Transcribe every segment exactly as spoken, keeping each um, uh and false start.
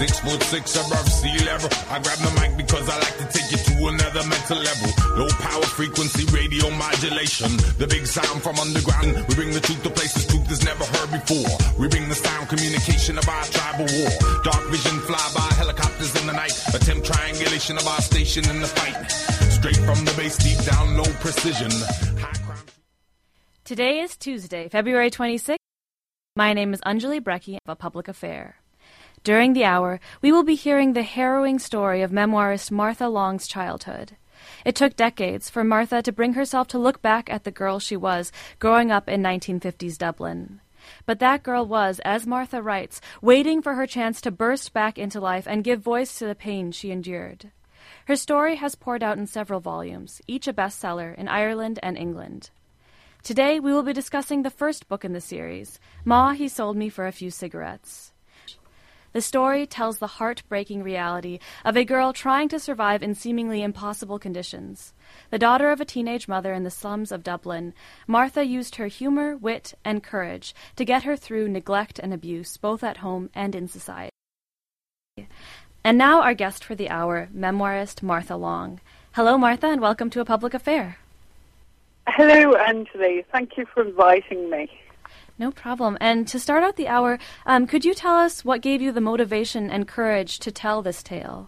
Six foot six above sea level. I grab the mic because I like to take you to another mental level. Low power frequency radio modulation. The big sound from underground. We bring the truth to places truth is never heard before. We bring the sound communication of our tribal war. Dark vision fly by helicopters in the night. Attempt triangulation of our station in the fight. Straight from the base, deep down, low precision. Today is Tuesday, February twenty-sixth. My name is Anjali Brecki of A Public Affair. During the hour, we will be hearing the harrowing story of memoirist Martha Long's childhood. It took decades for Martha to bring herself to look back at the girl she was growing up in nineteen fifties Dublin. But that girl was, as Martha writes, waiting for her chance to burst back into life and give voice to the pain she endured. Her story has poured out in several volumes, each a bestseller in Ireland and England. Today, we will be discussing the first book in the series, Ma, He Sold Me for a Few Cigarettes. The story tells the heartbreaking reality of a girl trying to survive in seemingly impossible conditions. The daughter of a teenage mother in the slums of Dublin, Martha used her humor, wit, and courage to get her through neglect and abuse, both at home and in society. And now our guest for the hour, memoirist Martha Long. Hello, Martha, and welcome to A Public Affair. Hello, Anjali. Thank you for inviting me. No problem. And to start out the hour, um, could you tell us what gave you the motivation and courage to tell this tale?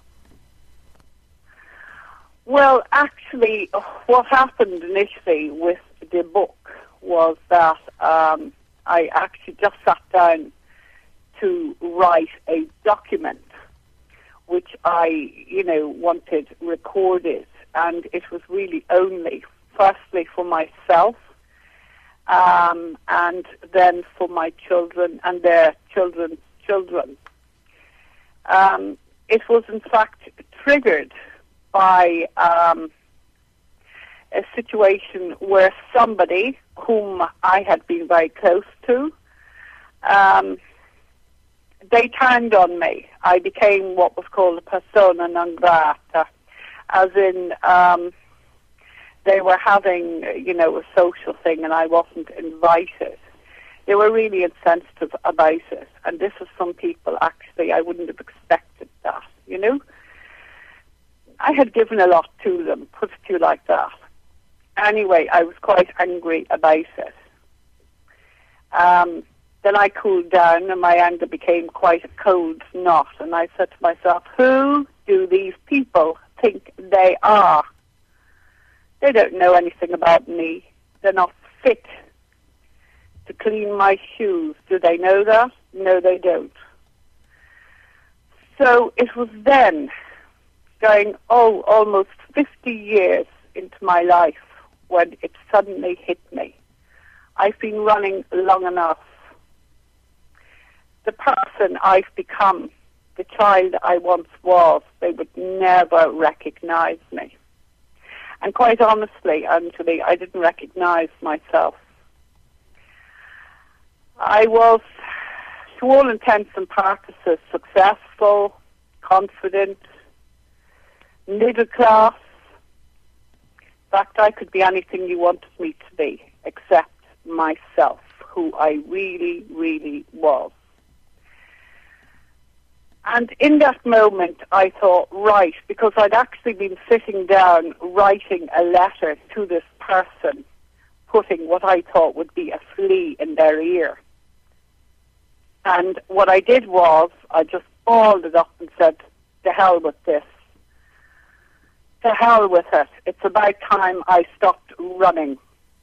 Well, actually, what happened initially with the book was that um, I actually just sat down to write a document which I, you know, wanted recorded. And it was really only, firstly, for myself, Um, and then for my children and their children's children. Um, it was, in fact, triggered by um, a situation where somebody whom I had been very close to, um, they turned on me. I became what was called a persona non grata, as in... Um, They were having, you know, a social thing and I wasn't invited. They were really insensitive about it. And this is some people, actually, I wouldn't have expected that, you know. I had given a lot to them, put it to you like that. Anyway, I was quite angry about it. Um, then I cooled down and my anger became quite a cold knot. And I said to myself, who do these people think they are? They don't know anything about me. They're not fit to clean my shoes. Do they know that? No, they don't. So it was then, going, oh, almost fifty years into my life, when it suddenly hit me. I've been running long enough. The person I've become, the child I once was, they would never recognize me. And quite honestly, Anjali, I didn't recognize myself. I was, to all intents and purposes, successful, confident, middle class. In fact, I could be anything you wanted me to be, except myself, who I really, really was. And in that moment, I thought, right, because I'd actually been sitting down writing a letter to this person, putting what I thought would be a flea in their ear. And what I did was, I just balled it up and said, to hell with this. To hell with it. It's about time I stopped running.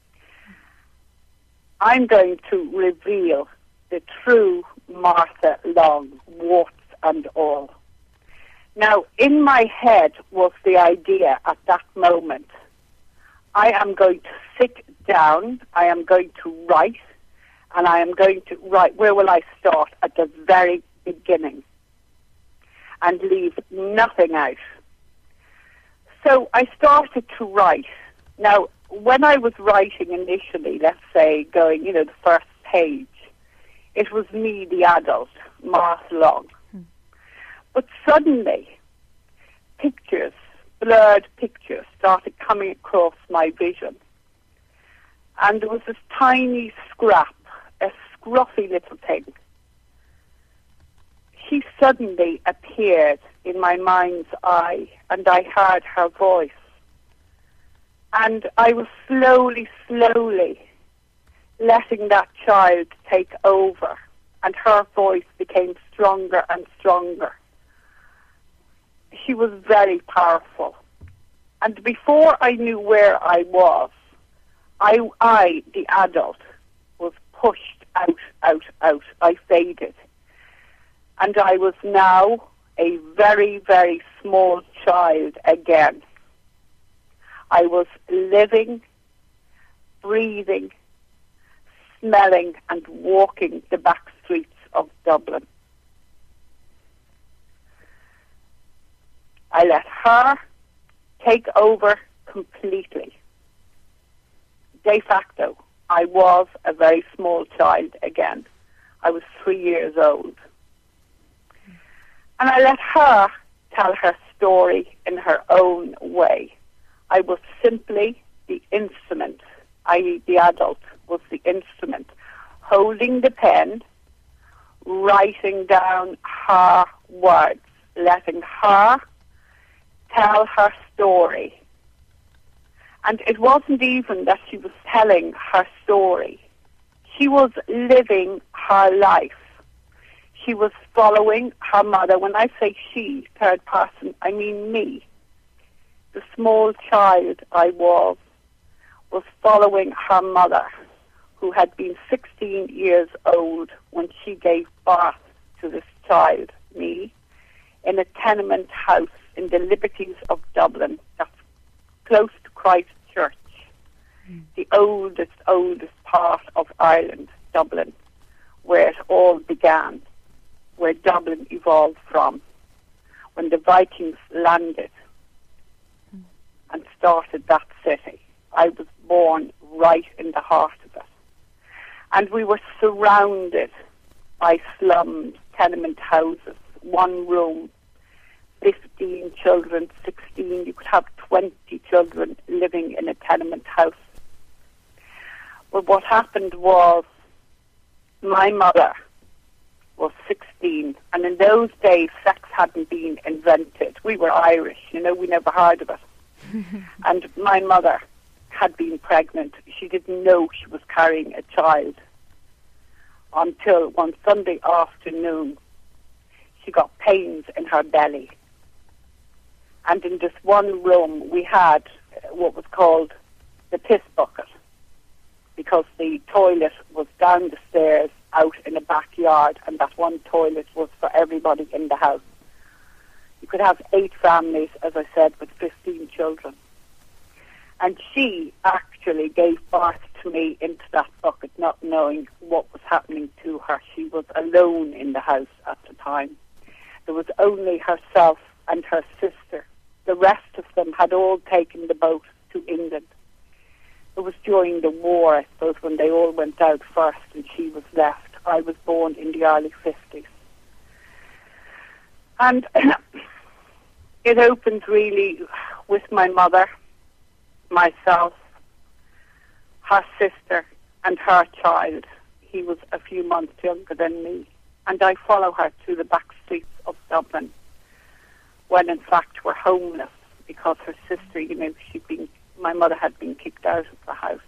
I'm going to reveal the true Martha Long, warts and all. Now, in my head was the idea at that moment, I am going to sit down, I am going to write, and I am going to write, where will I start? At the very beginning, and leave nothing out. So I started to write. Now, when I was writing initially, let's say, going, you know, the first page, it was me, the adult, Martha Long. But suddenly, pictures, blurred pictures, started coming across my vision. And there was this tiny scrap, a scruffy little thing. He suddenly appeared in my mind's eye, and I heard her voice. And I was slowly, slowly letting that child take over, and her voice became stronger and stronger. She was very powerful. And before I knew where I was, I, I, the adult, was pushed out, out, out. I faded. And I was now a very, very small child again. I was living, breathing, smelling and walking the back streets of Dublin. I let her take over completely. De facto, I was a very small child again. I was three years old. And I let her tell her story in her own way. I was simply the instrument, that is the adult was the instrument, holding the pen, writing down her words, letting her tell her story. And it wasn't even that she was telling her story. She was living her life. She was following her mother. When I say she, third person, I mean me. The small child I was, was following her mother, who had been sixteen years old when she gave birth to this child, me, in a tenement house in the Liberties of Dublin, that's close to Christchurch, mm. the oldest, oldest part of Ireland, Dublin, where it all began, where Dublin evolved from, when the Vikings landed mm. and started that city. I was born right in the heart of it. And we were surrounded by slums, tenement houses, one room, fifteen children, sixteen, you could have twenty children living in a tenement house. But what happened was my mother was sixteen, and in those days sex hadn't been invented. We were Irish, you know, we never heard of it. And my mother had been pregnant. She didn't know she was carrying a child until one Sunday afternoon she got pains in her belly. And in this one room we had what was called the piss bucket, because the toilet was down the stairs out in the backyard, and that one toilet was for everybody in the house. You could have eight families, as I said, with fifteen children. And she actually gave birth to me into that bucket, not knowing what was happening to her. She was alone in the house at the time. There was only herself and her sister. The rest of them had all taken the boat to England. It was during the war, I suppose, when they all went out first and she was left. I was born in the early fifties. And it opened really with my mother, myself, her sister, and her child. He was a few months younger than me. And I follow her to the back streets of Dublin, when in fact we're homeless, because her sister, you know, she'd been, my mother had been kicked out of the house.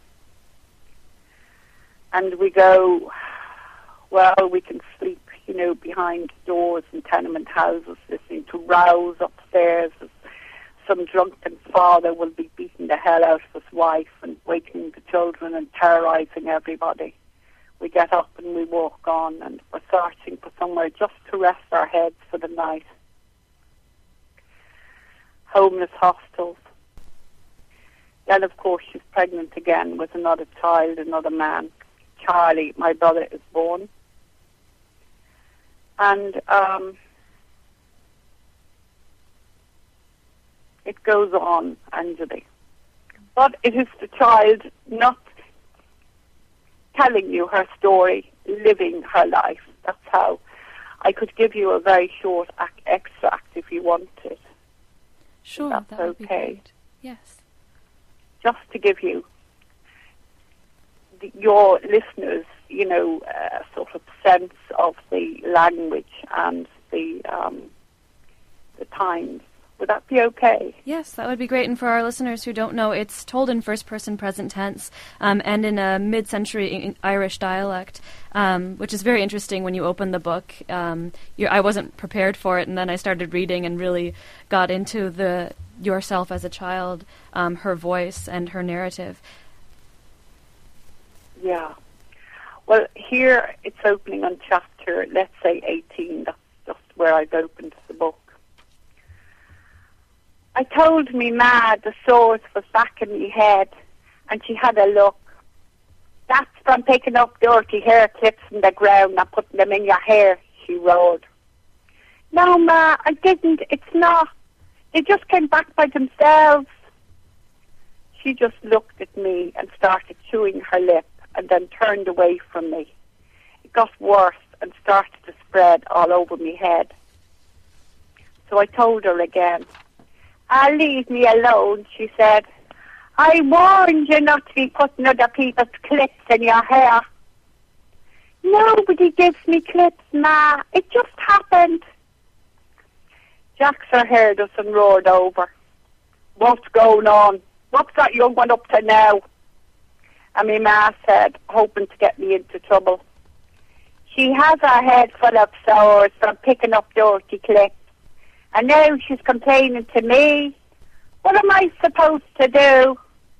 And we go, well, we can sleep, you know, behind doors in tenement houses, listening to rows upstairs. Some drunken father will be beating the hell out of his wife and waking the children and terrorising everybody. We get up and we walk on, and we're searching for somewhere just to rest our heads for the night. Homeless hostels. Then, of course, she's pregnant again with another child, another man. Charlie, my brother, is born. And um, it goes on, Anjali. But it is the child not telling you her story, living her life. That's how. I could give you a very short ac- extract if you wanted. Sure, that's that would okay. be great. Yes. Just to give you, the, your listeners, you know, a sort of sense of the language and the um, the times. Would that be okay? Yes, that would be great. And for our listeners who don't know, it's told in first-person present tense um, and in a mid-century Irish dialect, um, which is very interesting when you open the book. Um, you're, I wasn't prepared for it, and then I started reading and really got into the yourself as a child, um, her voice, and her narrative. Yeah. Well, here it's opening on chapter, let's say, eighteen. That's just where I've opened the book. I told me ma the sores was back in me head, and she had a look. That's from picking up dirty hair clips from the ground and putting them in your hair, she roared. No, ma, I didn't. It's not. They just came back by themselves. She just looked at me and started chewing her lip and then turned away from me. It got worse and started to spread all over me head. So I told her again. Ah, leave me alone, she said. I warned you not to be putting other people's clips in your hair. Nobody gives me clips, ma. It just happened. Jackson heard us and roared over. What's going on? What's that young one up to now? And my ma said, hoping to get me into trouble. She has her head full of sores from picking up dirty clips. And now she's complaining to me. What am I supposed to do?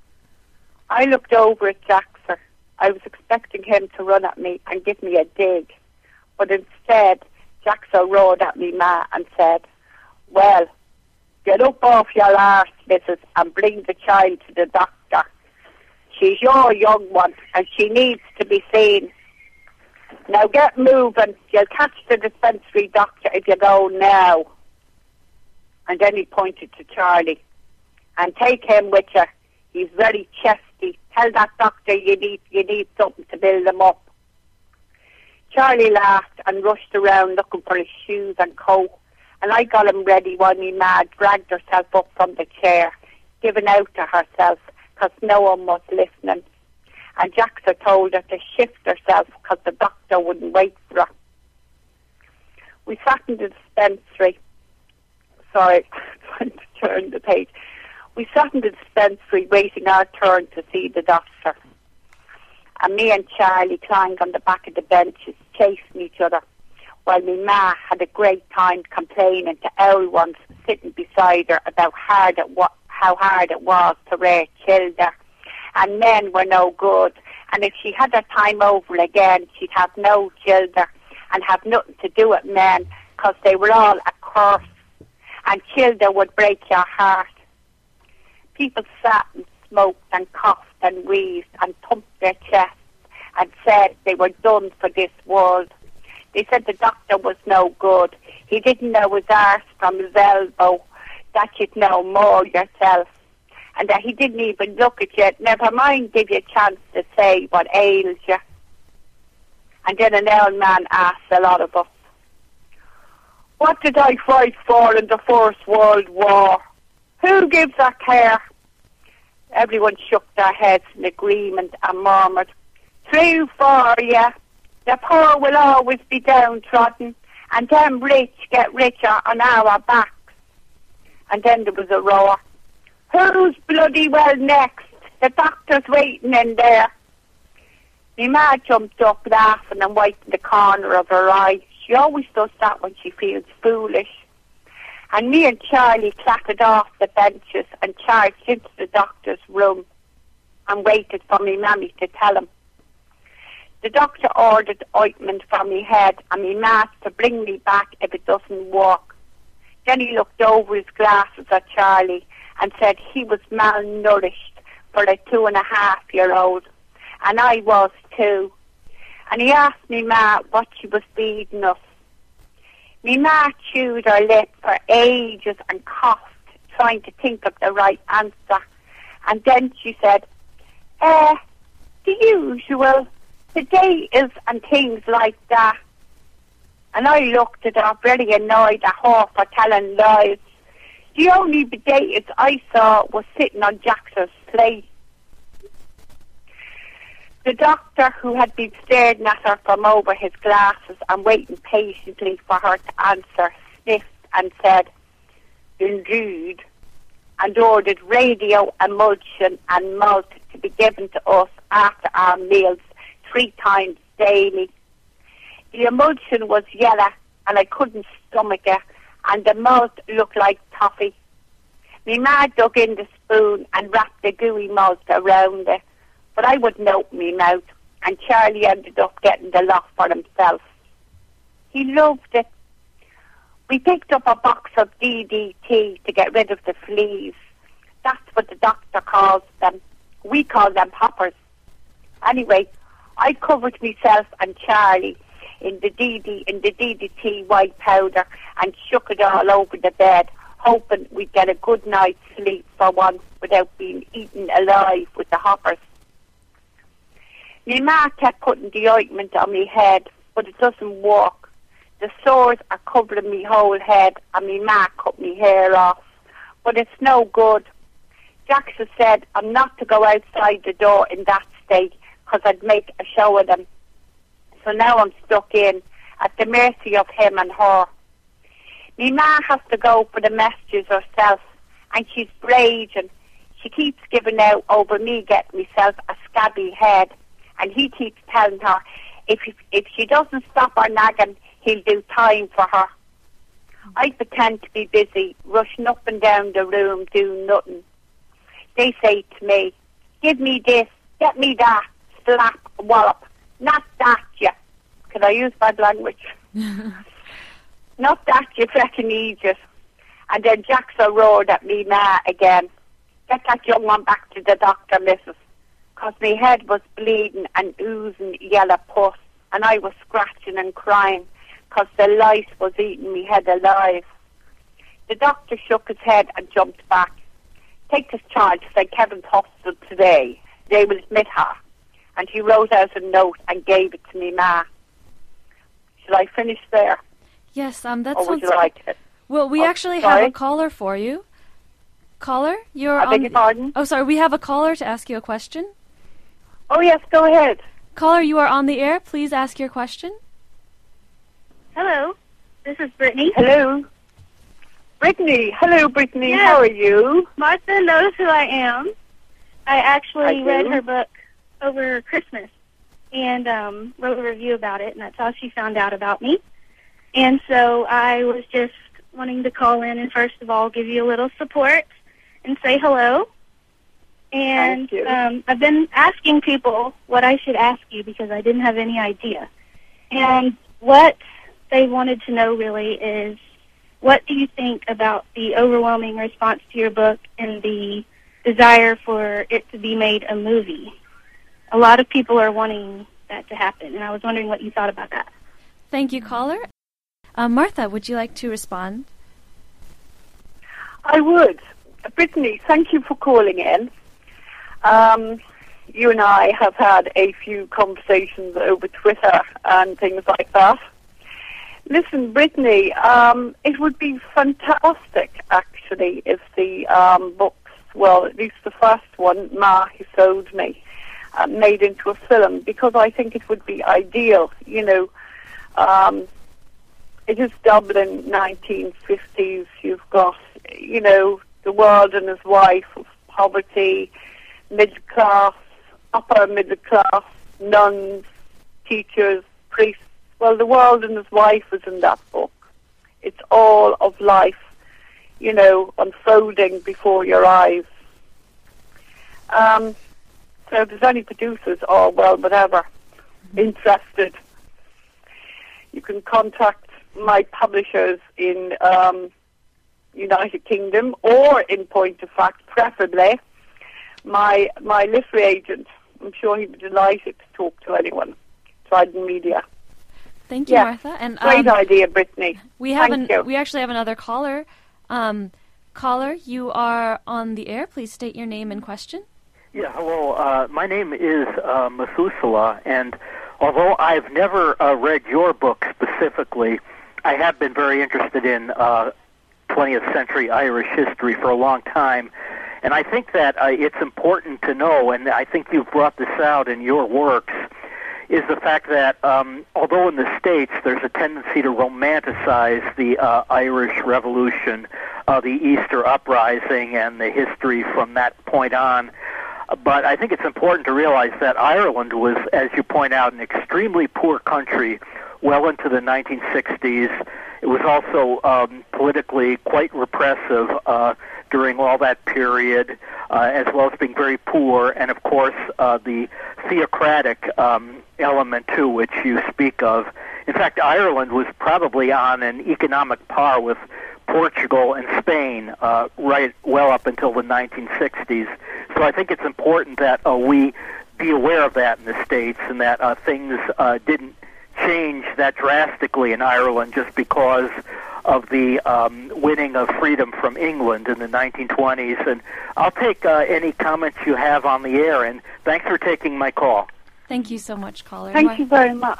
I looked over at Jackson. I was expecting him to run at me and give me a dig. But instead, Jackson roared at me ma and said, well, get up off your arse, missus, and bring the child to the doctor. She's your young one, and she needs to be seen. Now get moving. You'll catch the dispensary doctor if you go now. And then he pointed to Charlie. And take him with you. He's very chesty. Tell that doctor you need you need something to build him up. Charlie laughed and rushed around looking for his shoes and coat. And I got him ready while me ma dragged herself up from the chair, giving out to herself because no one was listening. And Jackson told her to shift herself because the doctor wouldn't wait for her. We sat in the dispensary. Sorry, I'm trying to turn the page. We sat in the dispensary waiting our turn to see the doctor. And me and Charlie climbed on the back of the benches, chasing each other, while me ma had a great time complaining to everyone sitting beside her about hard it wa- how hard it was to rear children. And men were no good. And if she had her time over again, she'd have no children and have nothing to do with men because they were all a curse. And children would break your heart. People sat and smoked and coughed and wheezed and thumped their chests and said they were done for this world. They said the doctor was no good. He didn't know his arse from his elbow, that you'd know more yourself. And that he didn't even look at you, never mind give you a chance to say what ails you. And then an old man asked a lot of us, what did I fight for in the First World War? Who gives a care? Everyone shook their heads in agreement and murmured, true for you. The poor will always be downtrodden, and them rich get richer on our backs. And then there was a roar. Who's bloody well next? The doctor's waiting in there. My ma jumped up laughing and wiping the corner of her eye. She always does that when she feels foolish. And me and Charlie clattered off the benches and charged into the doctor's room and waited for me mammy to tell him. The doctor ordered ointment for me head and me ma to bring me back if it doesn't work. Then he looked over his glasses at Charlie and said he was malnourished for a two and a half year old. And I was too. And he asked me ma what she was feeding us. Me ma chewed her lip for ages and coughed, trying to think of the right answer. And then she said, eh, the usual, potatoes and things like that. And I looked at her, very annoyed at her for telling lies. The only potatoes I saw was sitting on Jackson's plate. The doctor, who had been staring at her from over his glasses and waiting patiently for her to answer, sniffed and said, "Indeed," and ordered radio emulsion and malt to be given to us after our meals three times daily. The emulsion was yellow and I couldn't stomach it, and the malt looked like toffee. Me ma dug in the spoon and wrapped the gooey malt around it, but I wouldn't open me mouth, and Charlie ended up getting the lot for himself. He loved it. We picked up a box of D D T to get rid of the fleas. That's what the doctor calls them. We call them poppers. Anyway, I covered myself and Charlie in the D D in the D D T white powder and shook it all over the bed, hoping we'd get a good night's sleep for once without being eaten alive with the hoppers. My ma kept putting the ointment on my head, but it doesn't work. The sores are covering me whole head, and my ma cut me hair off, but it's no good. Jackson said I'm not to go outside the door in that state because I'd make a show of them. So now I'm stuck in, at the mercy of him and her. My ma has to go for the messages herself, and she's raging. She keeps giving out over me getting myself a scabby head, and he keeps telling her if if she doesn't stop her nagging, he'll do time for her. I pretend to be busy, rushing up and down the room, doing nothing. They say to me, "Give me this, get me that, slap, wallop, not that, you." Can I use bad language? Not that, you fretting idiot. And then Jackson roared at me ma again. "Get that young one back to the doctor, missus." Because my head was bleeding and oozing yellow pus, and I was scratching and crying because the lice was eating me head alive. The doctor shook his head and jumped back. "Take this child to Saint Kevin's Hospital today. They will admit her." And he wrote out a note and gave it to me ma. Shall I finish there? Yes, um, that or sounds... would you like it? Well, we oh, actually sorry? have a caller for you. Caller, you're I on... beg your pardon? Oh, sorry, we have a caller to ask you a question. Oh, yes, go ahead. Caller, you are on the air. Please ask your question. Hello, this is Brittany. Hello. Brittany. Hello, Brittany. Yes. How are you? Martha knows who I am. I actually I read do. her book over Christmas and um, wrote a review about it, and that's how she found out about me. And so I was just wanting to call in and first of all give you a little support and say hello. And Thank you. Um, I've been asking people what I should ask you because I didn't have any idea. And what they wanted to know really is, what do you think about the overwhelming response to your book and the desire for it to be made a movie? A lot of people are wanting that to happen, and I was wondering what you thought about that. Thank you, caller. Uh, Martha, would you like to respond? I would. Brittany, thank you for calling in. Um, you and I have had a few conversations over Twitter and things like that. Listen, Brittany, um, it would be fantastic, actually, if the um, books, well, at least the first one, Ma, He Sold Me, uh, made into a film, because I think it would be ideal, you know. Um, it is Dublin, nineteen fifties. You've got, you know, the world and his wife of poverty, middle class, upper middle class, nuns, teachers, priests. Well, the world and his wife is in that book. It's all of life, you know, unfolding before your eyes. Um, so if there's any producers or, well, whatever, interested, you can contact my publishers in um, United Kingdom, or in point of fact, preferably, my my literary agent. I'm sure he'd be delighted to talk to anyone. Trident Media. Thank you, Yeah. Martha. And Great um, idea, Brittany. we have Thank an, you. we actually have another caller. Um, caller, you are on the air. Please state your name and question. Yeah, hello. Uh, my name is uh, Methuselah, and although I've never uh, read your book specifically, I have been very interested in uh, twentieth century Irish history for a long time. And I think that uh, it's important to know, and I think you've brought this out in your works, is the fact that um, although in the States there's a tendency to romanticize the uh, Irish Revolution, uh, the Easter Uprising, and the history from that point on, but I think it's important to realize that Ireland was, as you point out, an extremely poor country well into the nineteen sixties. It was also um, politically quite repressive uh, during all that period, uh, as well as being very poor, and of course uh, the theocratic um, element too, which you speak of. In fact, Ireland was probably on an economic par with Portugal and Spain uh, right well up until the nineteen sixties. So I think it's important that uh, we be aware of that in the States, and that uh, things uh, didn't change that drastically in Ireland just because of the um, winning of freedom from England in the nineteen twenties. And I'll take uh, any comments you have on the air, and thanks for taking my call. Thank you so much, caller. Thank Why- you very much.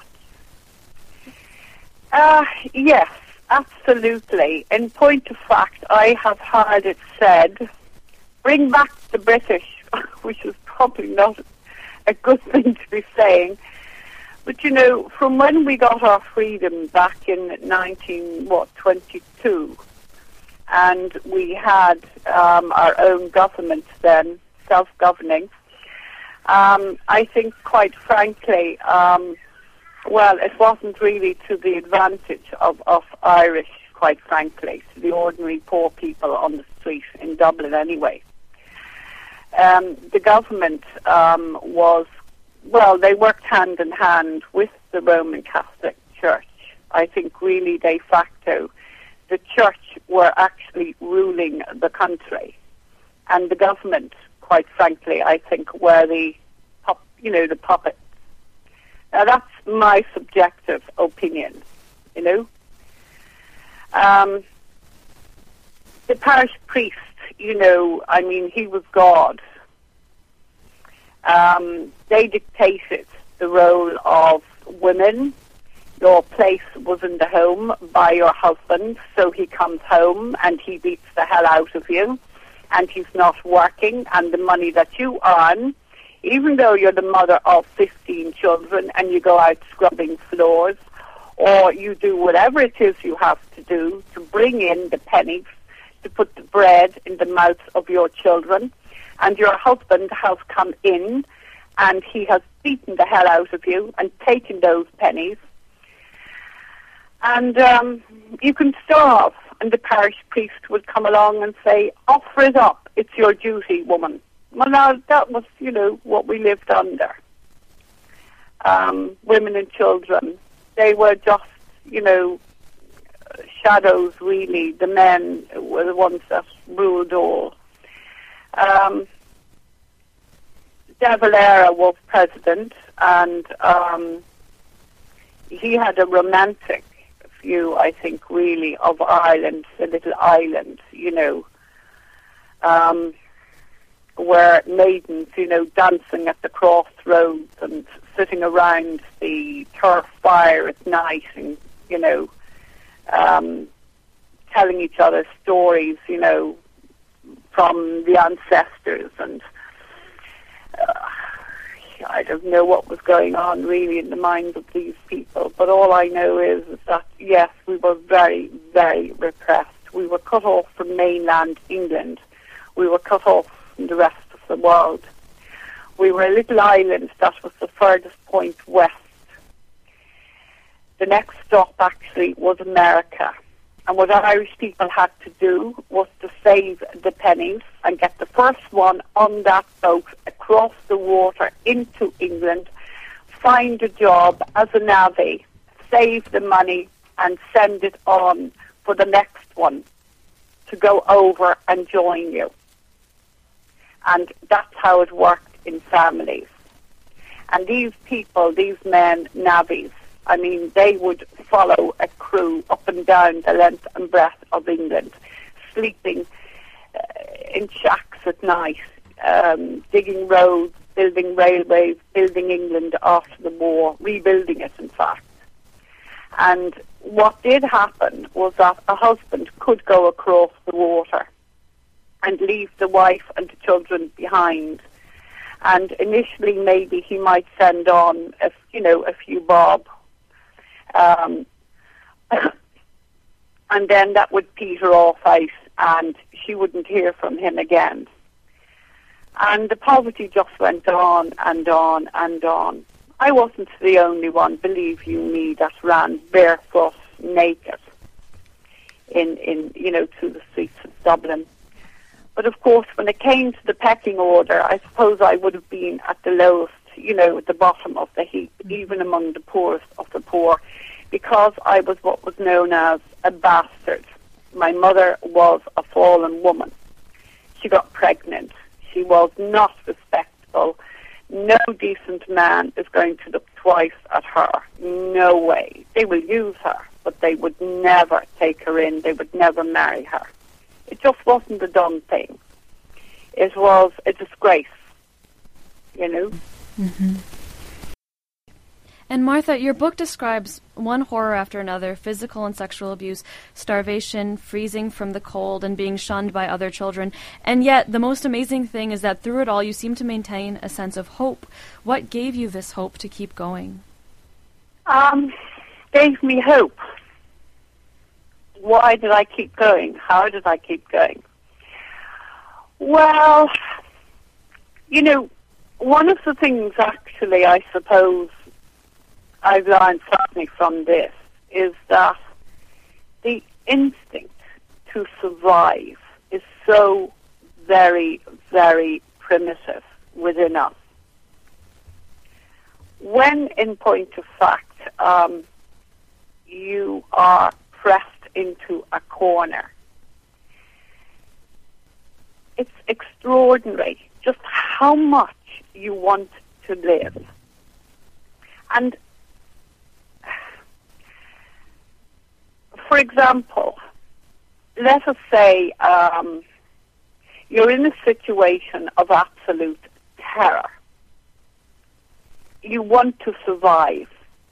Uh, yes, absolutely. In point of fact, I have heard it said, bring back the British, which is probably not a good thing to be saying. But, you know, from when we got our freedom back in nineteen what twenty-two, and we had um, our own government then, self-governing, um, I think, quite frankly, um, well, it wasn't really to the advantage of, of Irish, quite frankly, to the ordinary poor people on the street in Dublin anyway. Um, the government um, was Well, they worked hand in hand with the Roman Catholic Church. I think really de facto the church were actually ruling the country, and the government, quite frankly, I think were the, pup, you know, the puppets. Now that's my subjective opinion, you know. Um, the parish priest, you know, I mean, he was God. Um, they dictated the role of women. Your place was in the home by your husband, so he comes home and he beats the hell out of you, and he's not working, and the money that you earn, even though you're the mother of fifteen children and you go out scrubbing floors, or you do whatever it is you have to do to bring in the pennies to put the bread in the mouths of your children, and your husband has come in and he has beaten the hell out of you and taken those pennies. And um, you can starve, and the parish priest would come along and say, offer it up, it's your duty, woman. Well, now, that was, you know, what we lived under. Um, women and children, they were just, you know, shadows, really. The men were the ones that ruled all. Um, De Valera was president, and um, he had a romantic view, I think, really, of Ireland, the little island, you know, um, where maidens, you know, dancing at the crossroads and sitting around the turf fire at night and, you know, um, telling each other stories, you know, from the ancestors, and uh, I don't know what was going on really in the minds of these people, but all I know is, is that, yes, we were very, very repressed. We were cut off from mainland England. We were cut off from the rest of the world. We were a little island that was the furthest point west. The next stop, actually, was America. And what Irish people had to do was to save the pennies and get the first one on that boat across the water into England, find a job as a navvy, save the money, and send it on for the next one to go over and join you. And that's how it worked in families. And these people, these men, navvies, I mean, they would follow a crew up and down the length and breadth of England, sleeping uh, in shacks at night, um, digging roads, building railways, building England after the war, rebuilding it, in fact. And what did happen was that a husband could go across the water and leave the wife and the children behind. And initially, maybe he might send on, a, you know, a few bob. Um, and then that would peter off out, and she wouldn't hear from him again. And the poverty just went on and on and on. I wasn't the only one, believe you me, that ran barefoot, naked, in, in you know, through the streets of Dublin. But of course, when it came to the pecking order, I suppose I would have been at the lowest, you know, at the bottom of the heap, even among the poorest of the poor, because I was what was known as a bastard. My mother was a fallen woman. She got pregnant. She was not respectable. No decent man is going to look twice at her. No way. They will use her, but they would never take her in. They would never marry her. It just wasn't a done thing. It was a disgrace, you know. Mm-hmm. And Martha, your book describes one horror after another: physical and sexual abuse, starvation, freezing from the cold, and being shunned by other children. And yet, the most amazing thing is that through it all, you seem to maintain a sense of hope. What gave you this hope to keep going? Um, gave me hope. Why did I keep going? How did I keep going? Well, you know, one of the things, actually, I suppose, I've learned certainly from this, is that the instinct to survive is so very, very primitive within us. When, in point of fact, um, you are pressed into a corner, it's extraordinary just how much you want to live. And for example, let us say um, you're in a situation of absolute terror. You want to survive.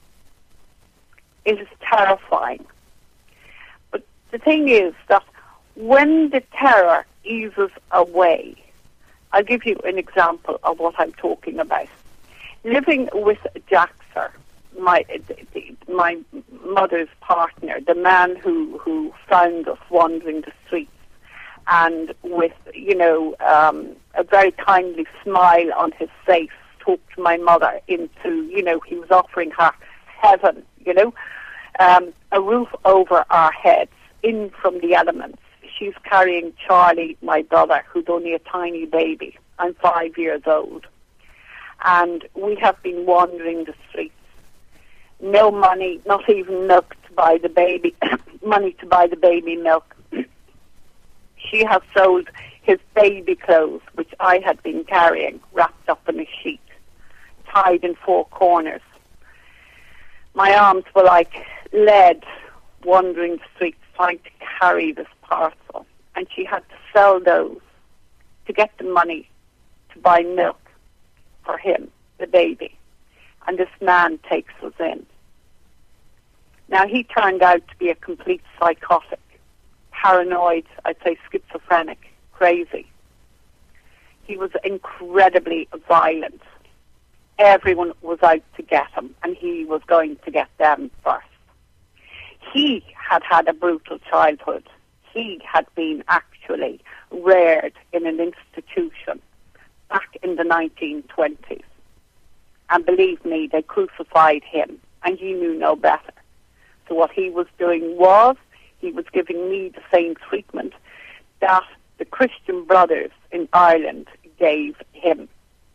It is terrifying. But the thing is that when the terror eases away, I'll give you an example of what I'm talking about. Living with Jaxer, my my mother's partner, the man who, who found us wandering the streets, and with, you know, um, a very kindly smile on his face, talked my mother into, you know, he was offering her heaven, you know, um, a roof over our heads, in from the elements. She's carrying Charlie, my brother, who's only a tiny baby. I'm five years old. And we have been wandering the streets. No money, not even milk to buy the baby, money to buy the baby milk. She has sold his baby clothes, which I had been carrying, wrapped up in a sheet, tied in four corners. My arms were like lead, wandering the streets, trying to carry this parcel. And she had to sell those to get the money to buy milk for him, the baby. And this man takes us in. Now, he turned out to be a complete psychotic, paranoid, I'd say schizophrenic, crazy. He was incredibly violent. Everyone was out to get him, and he was going to get them first. He had had a brutal childhood. He had been actually reared in an institution back in the nineteen twenties. And believe me, they crucified him, and he knew no better. So what he was doing was, he was giving me the same treatment that the Christian Brothers in Ireland gave him.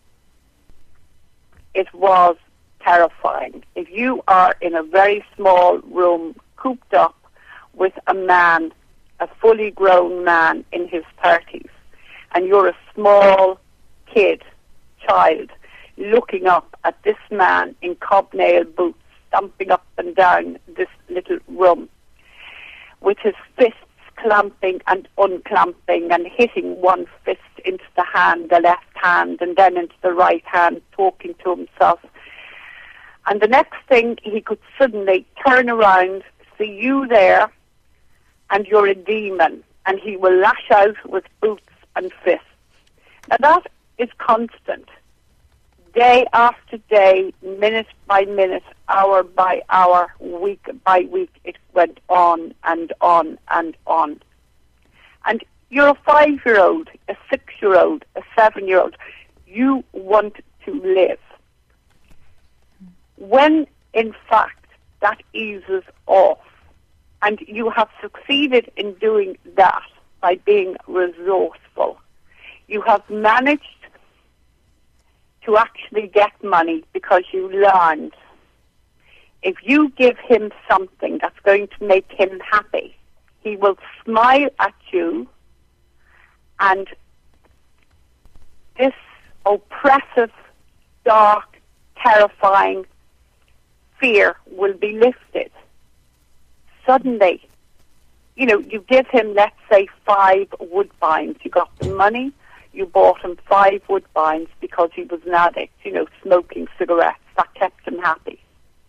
It was terrifying. If you are in a very small room, cooped up with a man, a fully grown man in his thirties, and you're a small kid, child, looking up at this man in cobnail boots, stomping up and down this little room, with his fists clamping and unclamping and hitting one fist into the hand, the left hand, and then into the right hand, talking to himself. And the next thing, he could suddenly turn around, see you there, and you're a demon, and he will lash out with boots and fists. Now that is constant. Day after day, minute by minute, hour by hour, week by week, it went on and on and on. And you're a five-year-old, a six-year-old, a seven-year-old. You want to live. When, in fact, that eases off, and you have succeeded in doing that by being resourceful, you have managed to actually get money because you learned. If you give him something that's going to make him happy, he will smile at you, and this oppressive, dark, terrifying fear will be lifted. Suddenly, you know, you give him, let's say, five woodbines. You got the money, you bought him five woodbines because he was an addict, you know, smoking cigarettes. That kept him happy.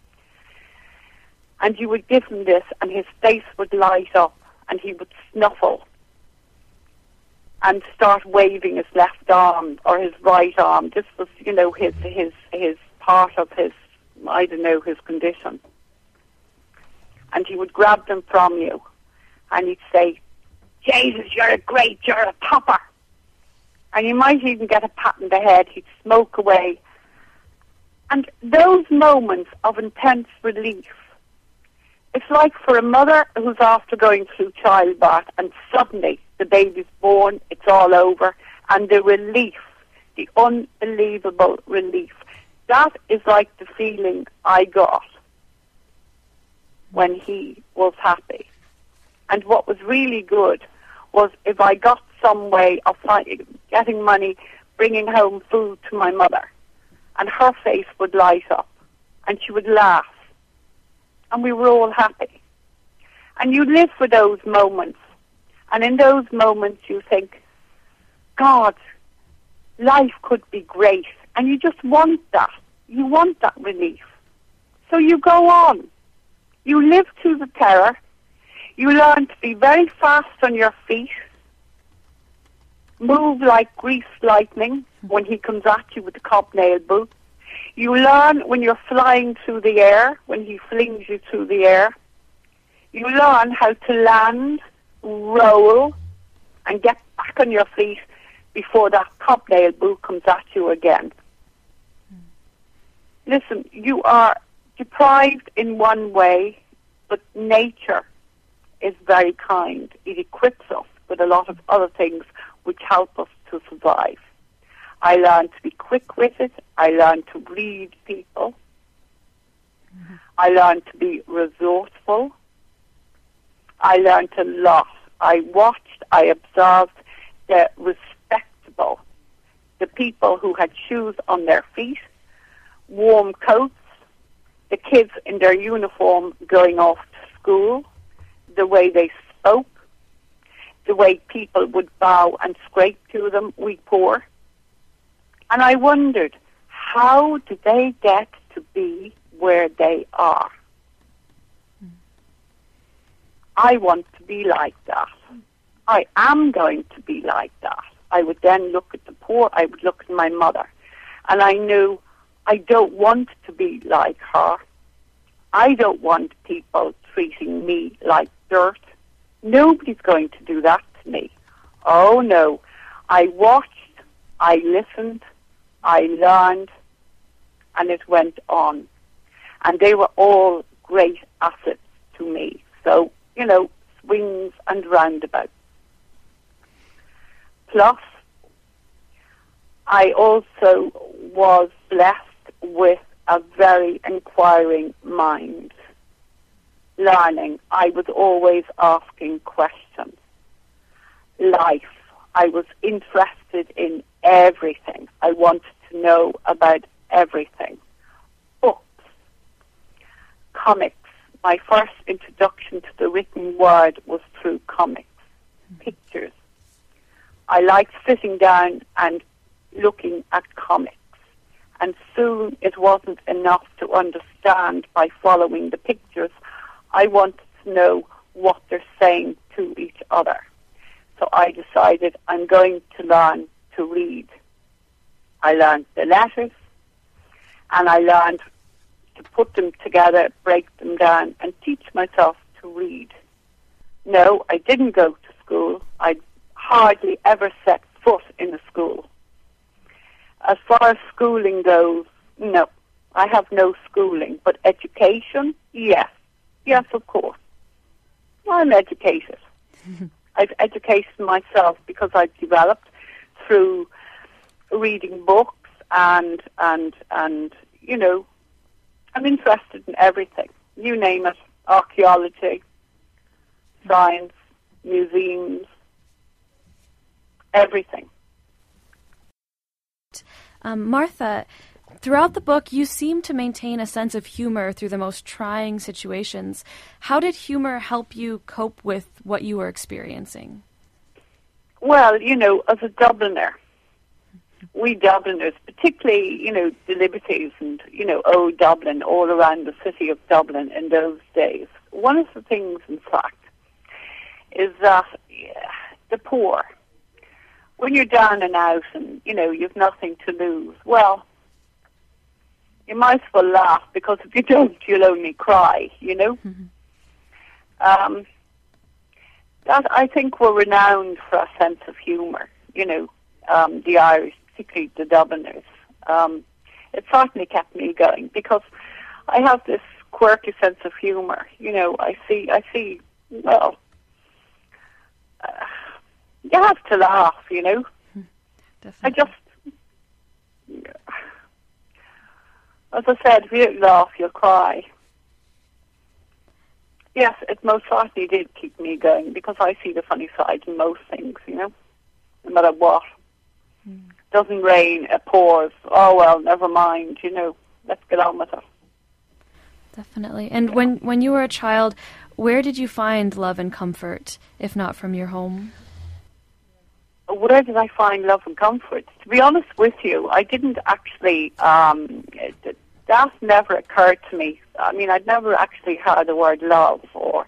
And you would give him this, and his face would light up, and he would snuffle and start waving his left arm or his right arm. This was, you know, his his his part of his, I don't know, his condition. And he would grab them from you, and he'd say, Jesus, you're a great, you're a topper. And you might even get a pat on the head. He'd smoke away. And those moments of intense relief, it's like for a mother who's after going through childbirth and suddenly the baby's born, it's all over, and the relief, the unbelievable relief, that is like the feeling I got when he was happy. And what was really good was if I got some way of getting money, bringing home food to my mother, and her face would light up, and she would laugh, and we were all happy. And you live for those moments, and in those moments you think, God, life could be great, and you just want that. You want that relief. So you go on. You live through the terror. You learn to be very fast on your feet, move like greased lightning when he comes at you with the cobnail boot. You learn when you're flying through the air, when he flings you through the air. You learn how to land, roll, and get back on your feet before that cobnail boot comes at you again. Mm. Listen, you are deprived in one way, but nature is very kind. It equips us with a lot of other things which help us to survive. I learned to be quick-witted. I learned to read people. Mm-hmm. I learned to be resourceful. I learned a lot. I watched, I observed the respectable, the people who had shoes on their feet, warm coats, the kids in their uniform going off to school, the way they spoke, the way people would bow and scrape to them, we poor. And I wondered, how did they get to be where they are? Mm. I want to be like that. I am going to be like that. I would then look at the poor, I would look at my mother, and I knew I don't want to be like her. I don't want people treating me like dirt. Nobody's going to do that to me. Oh no. I watched, I listened, I learned, and it went on. And they were all great assets to me. So, you know, swings and roundabouts. Plus, I also was blessed with a very inquiring mind. Learning, I was always asking questions. Life, I was interested in everything. I wanted to know about everything. Books, comics. My first introduction to the written word was through comics, mm-hmm. pictures. I liked sitting down and looking at comics. And soon it wasn't enough to understand by following the pictures. I wanted to know what they're saying to each other. So I decided I'm going to learn to read. I learned the letters, and I learned to put them together, break them down, and teach myself to read. No, I didn't go to school. I hardly ever set foot in a school. As far as schooling goes, no, I have no schooling. But education, yes. Yes, of course. I'm educated. I've educated myself because I've developed through reading books and, and, and, you know, I'm interested in everything. You name it, archaeology, science, museums, everything. Um, Martha, throughout the book, you seem to maintain a sense of humor through the most trying situations. How did humor help you cope with what you were experiencing? Well, you know, as a Dubliner, we Dubliners, particularly, you know, the Liberties and, you know, old Dublin, all around the city of Dublin in those days, one of the things, in fact, is that yeah, the poor, when you're down and out and, you know, you've nothing to lose, well, you might as well laugh, because if you don't, you'll only cry, you know. Mm-hmm. Um, that, I think, we're renowned for our sense of humour, you know, um, the Irish, particularly the Dubliners. Um, it certainly kept me going, because I have this quirky sense of humour. You know, I see, I see, well, uh, you have to laugh, you know. Definitely. I just, as I said, if you don't laugh, you'll cry. Yes, it most certainly did keep me going, because I see the funny side in most things, you know, no matter what. Mm. Doesn't rain, it pours. Oh, well, never mind, you know, let's get on with it. Definitely. And yeah. when, when you were a child, where did you find love and comfort, if not from your home? Where did I find love and comfort? To be honest with you, I didn't actually, um, it, that never occurred to me. I mean, I'd never actually heard the word love, or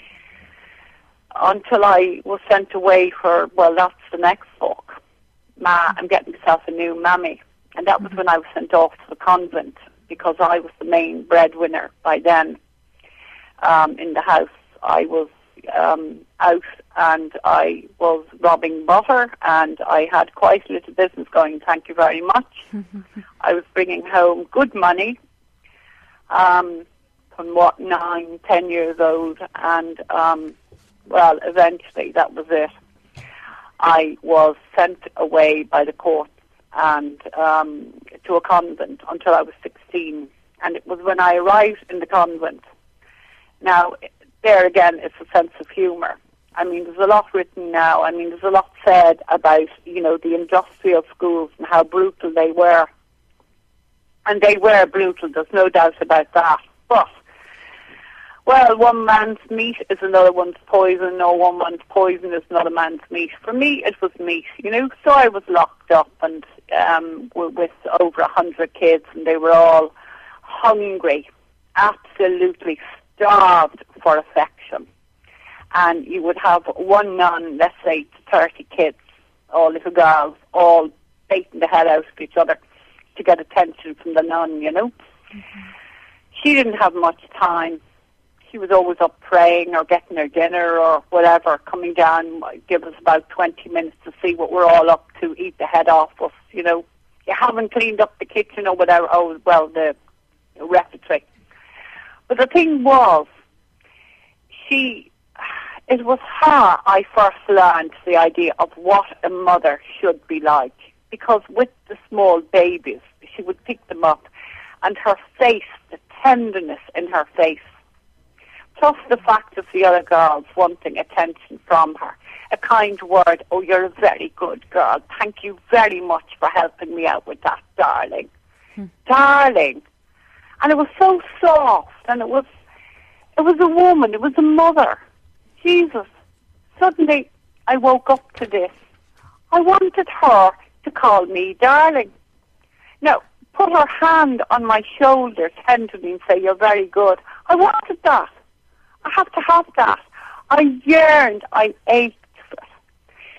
until I was sent away for, well, that's the next book. Ma, I'm getting myself a new mammy. And that was when I was sent off to the convent, because I was the main breadwinner by then um, in the house. I was um, out and I was robbing butter, and I had quite a little business going, thank you very much. I was bringing home good money um, from, what, nine, ten years old, and, um, well, eventually that was it. I was sent away by the courts and um, to a convent until I was sixteen. And it was when I arrived in the convent. Now, there again, it's a sense of humour. I mean, there's a lot written now. I mean, there's a lot said about, you know, the industrial schools and how brutal they were. And they were brutal, there's no doubt about that. But, well, one man's meat is another one's poison, or one man's poison is another man's meat. For me, it was meat, you know. So I was locked up and um, with over a hundred kids, and they were all hungry, absolutely starved for affection. And you would have one nun, let's say thirty kids, all little girls, all beating the hell out of each other to get attention from the nun, you know. Mm-hmm. She didn't have much time. She was always up praying or getting her dinner or whatever, coming down, give us about twenty minutes to see what we're all up to, eat the head off us, you know. You haven't cleaned up the kitchen or whatever, oh, well, the refectory. But the thing was, she, it was her I first learned the idea of what a mother should be like. Because with the small babies, she would pick them up, and her face, the tenderness in her face, plus the fact of the other girls wanting attention from her. A kind word, oh, you're a very good girl. Thank you very much for helping me out with that, darling. Hmm. Darling. And it was so soft, and it was, it was a woman, it was a mother. Jesus. Suddenly, I woke up to this. I wanted her to call me darling. Now, put her hand on my shoulder tenderly and say, you're very good. I wanted that. I have to have that. I yearned, I ached for it.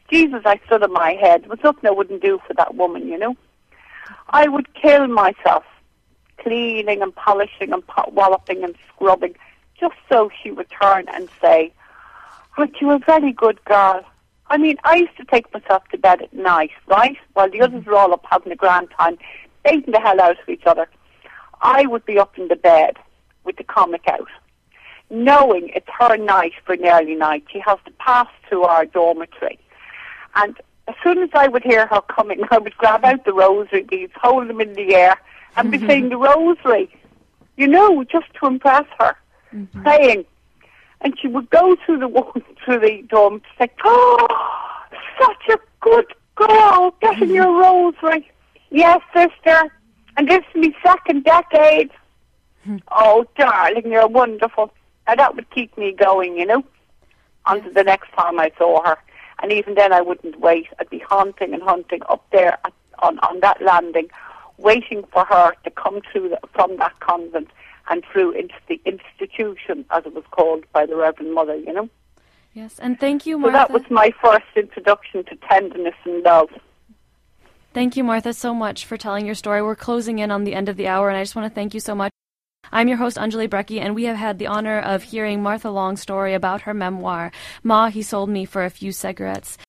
Jesus, I stood on my head. There was nothing I wouldn't do for that woman, you know. I would kill myself, cleaning and polishing and pot walloping and scrubbing, just so she would turn and say, "Aren't you a very good girl?" I mean, I used to take myself to bed at night, right, while the others were all up having a grand time, baiting the hell out of each other. I would be up in the bed with the comic out, knowing it's her night for an early night. She has to pass through our dormitory. And as soon as I would hear her coming, I would grab out the rosary beads, hold them in the air, and be saying the rosary, you know, just to impress her, mm-hmm. praying. And she would go through the through the dorm to say, "Oh, such a good girl, getting your rosary." "Yes, sister, and this is my second decade." "Oh, darling, you're wonderful." And that would keep me going, you know, until the next time I saw her. And even then I wouldn't wait. I'd be hunting and hunting up there at, on, on that landing, waiting for her to come through the, from that convent and through into the institution, as it was called by the Reverend Mother, you know. Yes, and thank you, Martha. So that was my first introduction to tenderness and love. Thank you, Martha, so much for telling your story. We're closing in on the end of the hour, and I just want to thank you so much. I'm your host, Anjali Brecky, and we have had the honor of hearing Martha Long's story about her memoir, Ma, He Sold Me for a Few Cigarettes.